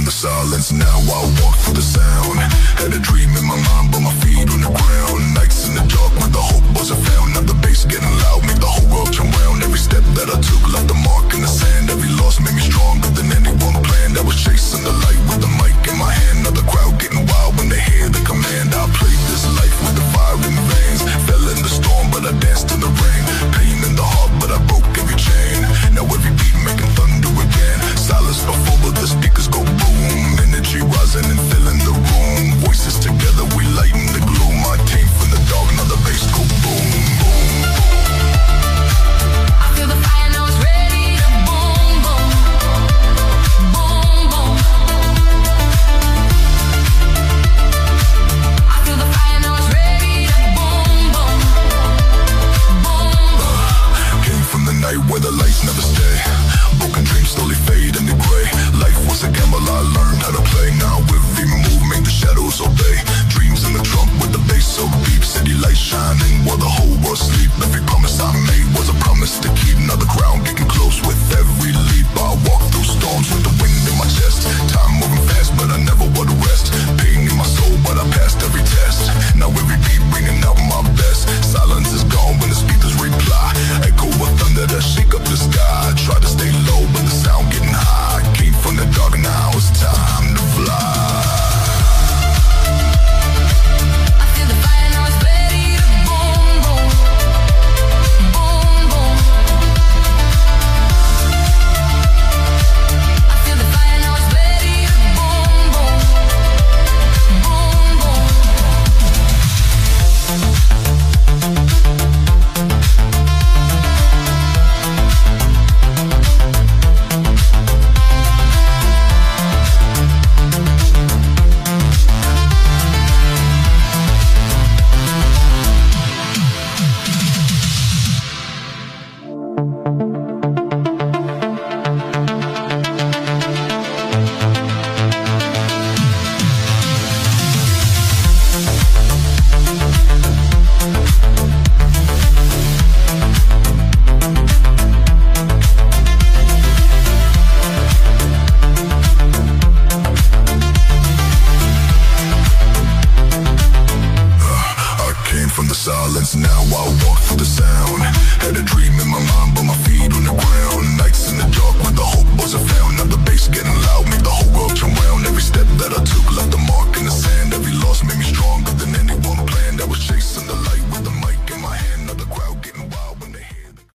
in the silence, now I walk through the sound. Had a dream in my mind, but my feet on the ground. Nights in the dark when the hope wasn't found. Now the bass getting loud,